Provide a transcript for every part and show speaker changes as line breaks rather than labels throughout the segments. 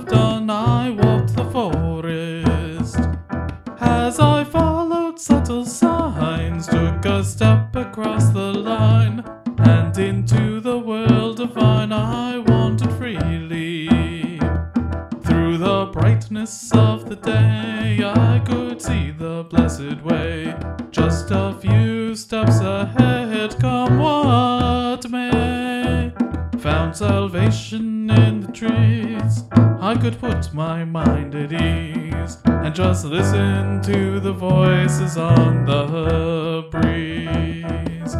done, I walked the forest. As I followed subtle signs, took a step across the line, and into the world divine I wandered freely. Through the brightness of the day, I could see the blessed way. Just a few steps ahead, come what may. Found salvation in the trees. I could put my mind at ease and just listen to the voices on the breeze.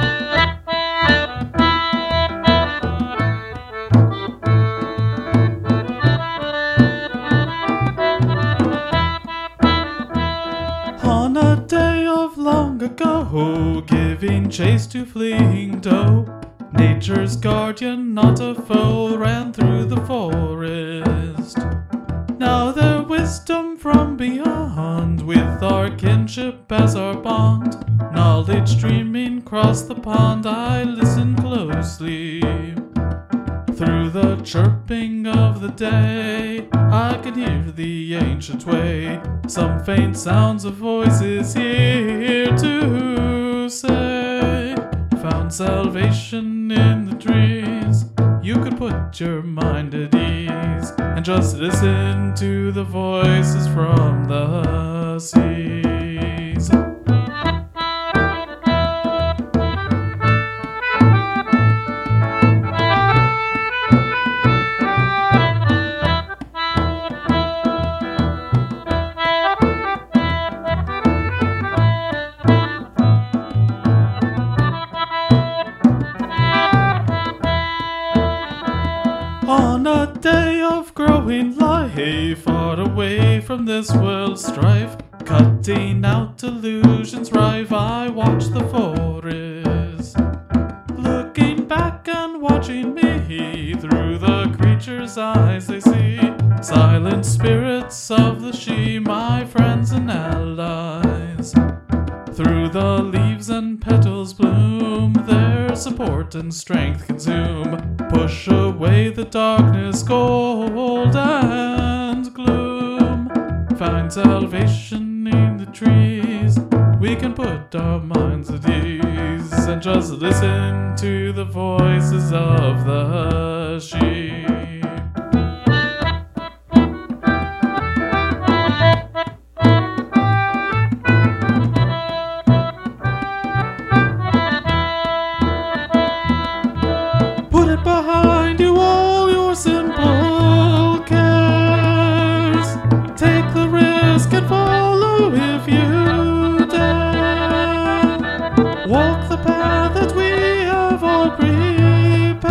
On a day of long ago, giving chase to fleeing doe, nature's guardian, not a foe, ran through the forest. Now their wisdom from beyond, with our kinship as our bond, knowledge streaming across the pond, I listen closely. Through the chirping of the day, I can hear the ancient way. Some faint sounds of voices here to say, found salvation in the trees. You could put your mind at ease and just listen to the voices from the seas. On a day of growing life, far away from this world's strife, cutting out illusions rife, I watch the forest. Looking back and watching me, through the creature's eyes they see silent spirits of the she, my friends and allies. Through the leaves and petals bloom, their support and strength consume, push away the darkness, cold and gloom. Find salvation in the trees, we can put our minds at ease and just listen to the voices of the sheep. Behind you all your simple cares. Take the risk and follow if you dare. Walk the path that we have all prepared.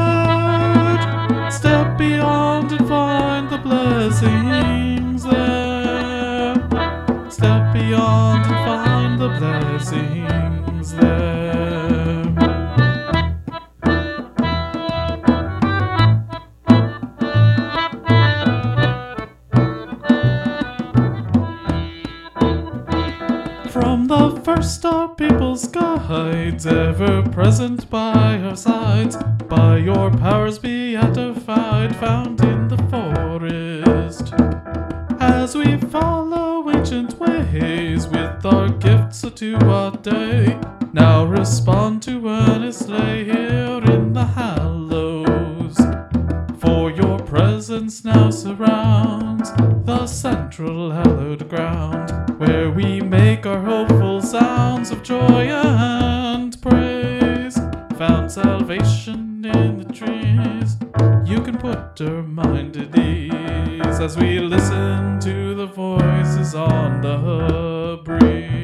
Step beyond and find the blessings there. Step beyond and find the blessings there. From the first our people's guides, ever present by our sides, by your powers beatified, found in the forest. As we follow ancient ways, with our gifts to our day, now respond to earnestly here in the hallows. For your presence now surrounds the central hallowed ground, where we make our hopeful sounds of joy and praise. Found salvation in the trees, you can put your mind at ease as we listen to the voices on the breeze.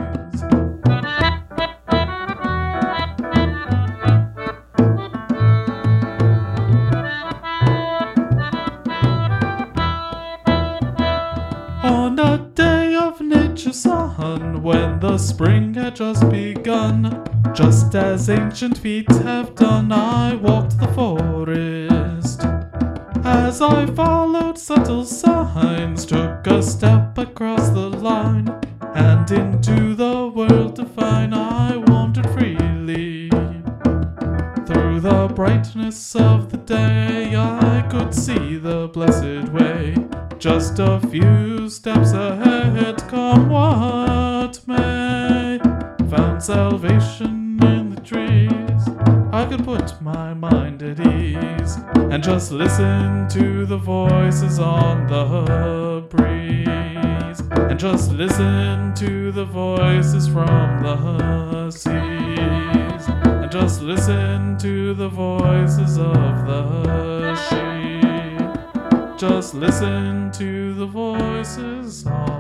On a day of nature's sun, when the spring had just begun, just as ancient feet have done, I walked the forest. As I followed subtle signs, took a step across the line, and into the world divine I wandered freely. Through the brightness of the day I could see the blessed way, just a few steps ahead, come what may. Found salvation in the trees, I could put my mind at ease, and just listen to the voices on the breeze, and just listen to the voices from the seas, and just listen to the voices of the sheep. Just listen to the voices on